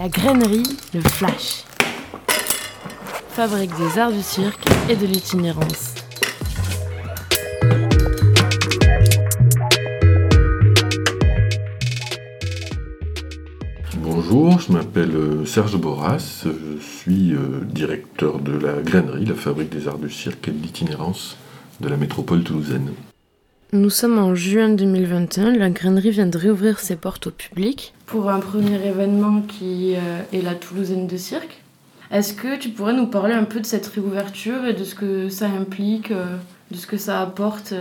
La grainerie, le flash. Fabrique des arts du cirque et de l'itinérance. Bonjour, je m'appelle Serge Boras, je suis directeur de la grainerie, la fabrique des arts du cirque et de l'itinérance de la métropole toulousaine. Nous sommes en juin 2021, la grainerie vient de réouvrir ses portes au public pour un premier événement qui est la Toulousaine de cirque. Est-ce que tu pourrais nous parler un peu de cette réouverture et de ce que ça implique, de ce que ça apporte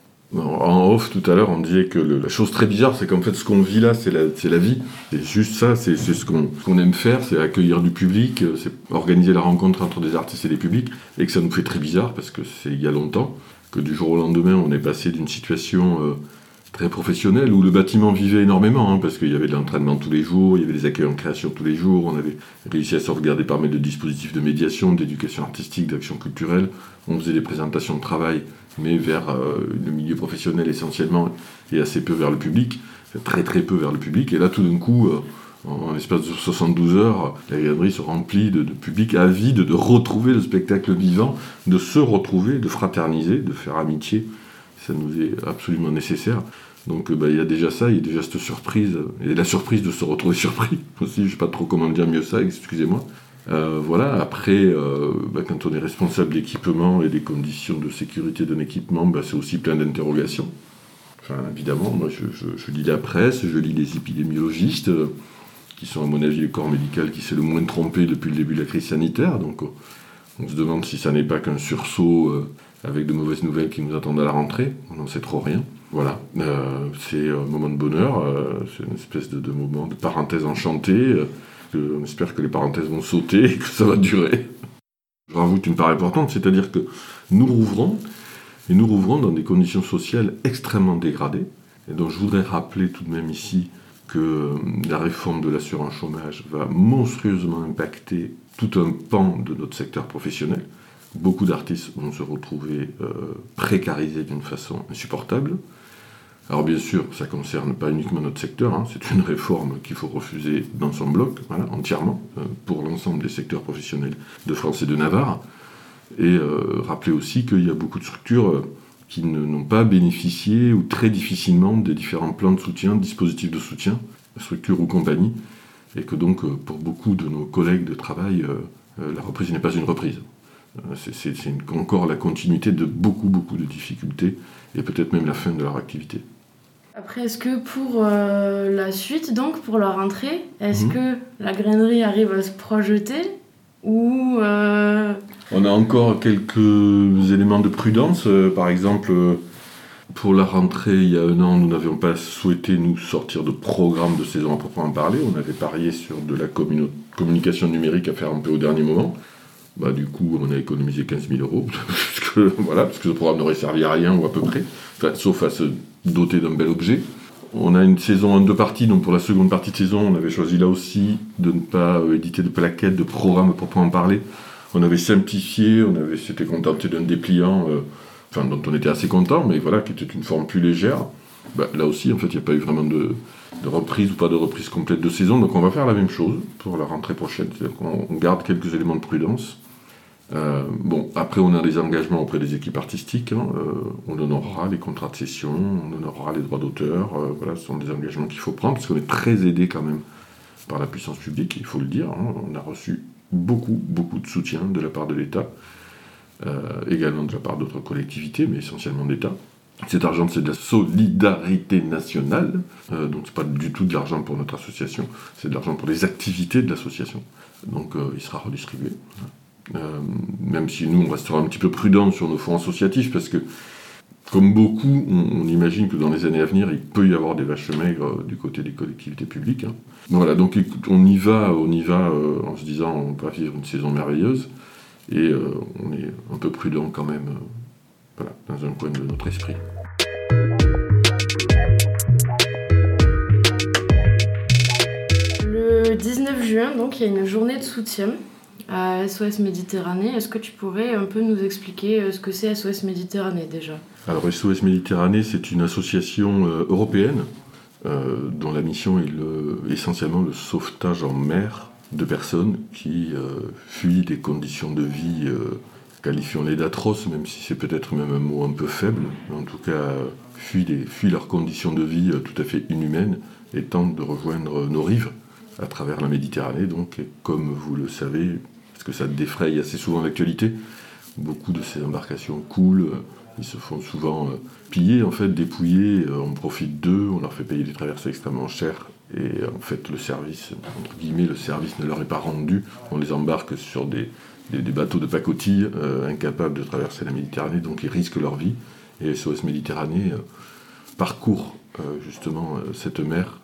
En off, tout à l'heure, on disait que la chose très bizarre, c'est qu'en fait, ce qu'on vit là, c'est la vie. C'est juste ça, c'est ce qu'on aime faire, c'est accueillir du public, c'est organiser la rencontre entre des artistes et des publics, et que ça nous fait très bizarre, parce que c'est il y a longtemps, que du jour au lendemain, on est passé d'une situation très professionnelle, où le bâtiment vivait énormément, parce qu'il y avait de l'entraînement tous les jours, il y avait des accueils en création tous les jours, on avait réussi à sauvegarder par mail de dispositifs de médiation, d'éducation artistique, d'action culturelle, on faisait des présentations de travail, mais vers le milieu professionnel essentiellement, et assez peu vers le public, très très peu vers le public, et là tout d'un coup, en l'espace de 72 heures, la grainerie se remplit de public avide de retrouver le spectacle vivant, de se retrouver, de fraterniser, de faire amitié. Ça nous est absolument nécessaire. Donc il y a déjà ça, il y a déjà cette surprise, et la surprise de se retrouver surpris aussi, je ne sais pas trop comment dire mieux ça, excusez-moi. Voilà, après, quand on est responsable d'équipement et des conditions de sécurité d'un équipement, c'est aussi plein d'interrogations. Enfin, évidemment, moi je lis la presse, je lis les épidémiologistes, qui sont à mon avis le corps médical qui s'est le moins trompé depuis le début de la crise sanitaire, donc on se demande si ça n'est pas qu'un sursaut avec de mauvaises nouvelles qui nous attendent à la rentrée, on n'en sait trop rien. Voilà, c'est un moment de bonheur, c'est une espèce de moment de parenthèse enchantée, on espère que les parenthèses vont sauter et que ça va durer. Je rajoute une part importante, c'est-à-dire que nous rouvrons dans des conditions sociales extrêmement dégradées, et donc je voudrais rappeler tout de même ici que la réforme de l'assurance chômage va monstrueusement impacter tout un pan de notre secteur professionnel. Beaucoup d'artistes vont se retrouver précarisés d'une façon insupportable. Alors bien sûr, ça ne concerne pas uniquement notre secteur, c'est une réforme qu'il faut refuser dans son bloc, entièrement, pour l'ensemble des secteurs professionnels de France et de Navarre. Et rappeler aussi qu'il y a beaucoup de structures qui n'ont pas bénéficié ou très difficilement des différents plans de soutien, dispositifs de soutien, structures ou compagnies, et que donc pour beaucoup de nos collègues de travail, la reprise n'est pas une reprise. C'est encore la continuité de beaucoup de difficultés, et peut-être même la fin de leur activité. Après, est-ce que pour la suite, donc pour la rentrée, est-ce que la grainerie arrive à se projeter ou On a encore quelques éléments de prudence. Par exemple, pour la rentrée, il y a un an, nous n'avions pas souhaité nous sortir de programme de saison à proprement parler. On avait parié sur de la communication numérique à faire un peu au dernier moment. Du coup, on a économisé 15 000 €, parce que ce programme n'aurait servi à rien ou à peu près, sauf à se doter d'un bel objet. On a une saison en 2 parties, donc pour la seconde partie de saison, on avait choisi là aussi de ne pas éditer de plaquettes, de programmes à proprement parler. On avait simplifié, on s'était contenté d'un dépliant, dont on était assez content, mais voilà, qui était une forme plus légère. Là aussi, en fait, il n'y a pas eu vraiment de reprise ou pas de reprise complète de saison, donc on va faire la même chose pour la rentrée prochaine, c'est-à-dire qu'on garde quelques éléments de prudence. Après on a des engagements auprès des équipes artistiques, on honorera les contrats de cession, on honorera les droits d'auteur, ce sont des engagements qu'il faut prendre, parce qu'on est très aidé quand même par la puissance publique, il faut le dire, on a reçu beaucoup de soutien de la part de l'État, également de la part d'autres collectivités, mais essentiellement d'État. Cet argent, c'est de la solidarité nationale, donc c'est pas du tout de l'argent pour notre association, c'est de l'argent pour les activités de l'association, donc il sera redistribué. Même si nous, on restera un petit peu prudents sur nos fonds associatifs, parce que, comme beaucoup, on imagine que dans les années à venir, il peut y avoir des vaches maigres du côté des collectivités publiques. Voilà, donc écoute, on y va en se disant on va vivre une saison merveilleuse, et on est un peu prudent quand même, dans un coin de notre esprit. Le 19 juin, donc, il y a une journée de soutien à SOS Méditerranée. Est-ce que tu pourrais un peu nous expliquer ce que c'est SOS Méditerranée déjà ? Alors SOS Méditerranée, c'est une association européenne dont la mission est essentiellement le sauvetage en mer de personnes qui fuient des conditions de vie, qualifions-les d'atroces, même si c'est peut-être même un mot un peu faible, mais en tout cas fuient leurs conditions de vie tout à fait inhumaines et tentent de rejoindre nos rives à travers la Méditerranée. Donc, et comme vous le savez, parce que ça défraye assez souvent l'actualité, beaucoup de ces embarcations coulent, ils se font souvent piller, en fait, dépouiller, on profite d'eux, on leur fait payer des traversées extrêmement chères, et en fait, le service, entre guillemets, le service ne leur est pas rendu, on les embarque sur des bateaux de pacotille incapables de traverser la Méditerranée, donc ils risquent leur vie, et SOS Méditerranée parcourt justement cette mer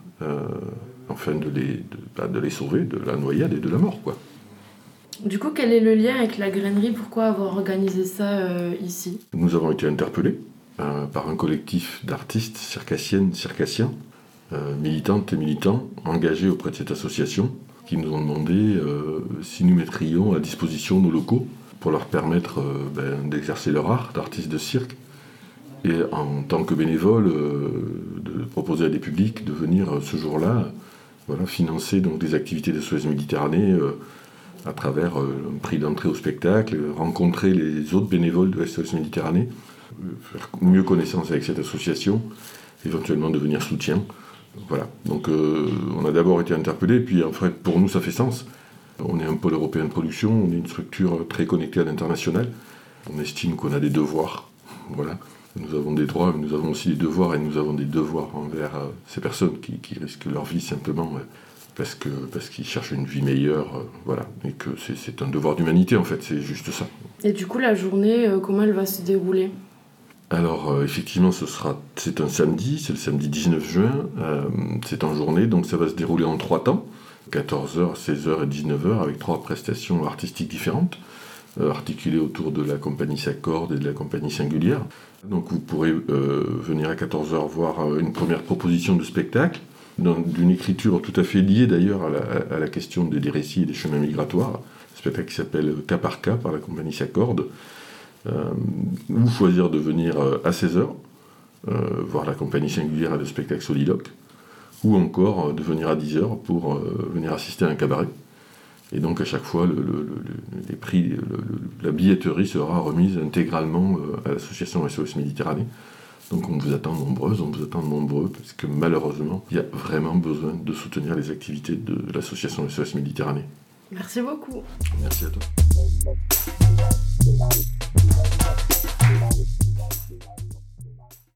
afin de les sauver de la noyade et de la mort, quoi. Du coup, quel est le lien avec la grainerie? Pourquoi avoir organisé ça ici? Nous avons été interpellés par un collectif d'artistes circassiennes, circassiens, militantes et militants, engagés auprès de cette association, qui nous ont demandé si nous mettrions à disposition nos locaux pour leur permettre d'exercer leur art d'artiste de cirque, et en tant que bénévole, de proposer à des publics de venir ce jour-là financer donc, des activités de SOS Méditerranée à travers un prix d'entrée au spectacle, rencontrer les autres bénévoles de SOS Méditerranée, faire mieux connaissance avec cette association, éventuellement devenir soutien. Voilà. Donc on a d'abord été interpellés, puis en fait pour nous ça fait sens. On est un pôle européen de production, on est une structure très connectée à l'international. On estime qu'on a des devoirs. Voilà. Nous avons des droits, mais nous avons aussi des devoirs, et nous avons des devoirs envers ces personnes qui risquent leur vie simplement parce qu'ils cherchent une vie meilleure, voilà, et que c'est un devoir d'humanité en fait, c'est juste ça. Et du coup, la journée, comment elle va se dérouler? Alors effectivement, c'est un samedi, c'est le samedi 19 juin, c'est en journée, donc ça va se dérouler en 3 temps, 14h, 16h et 19h, avec 3 prestations artistiques différentes, articulées autour de la compagnie S'accorde et de la compagnie Singulière. Donc vous pourrez venir à 14h voir une première proposition de spectacle, d'une écriture tout à fait liée d'ailleurs à la question des récits et des chemins migratoires, un spectacle qui s'appelle Cas par cas par la compagnie S'accorde, ou choisir de venir à 16h, voir la compagnie Singulière et le spectacle Soliloque, ou encore de venir à 10h pour venir assister à un cabaret. Et donc à chaque fois, les prix, la billetterie sera remise intégralement à l'association SOS Méditerranée. Donc on vous attend nombreux, parce que malheureusement, il y a vraiment besoin de soutenir les activités de l'association SOS Méditerranée. Merci beaucoup. Merci à toi.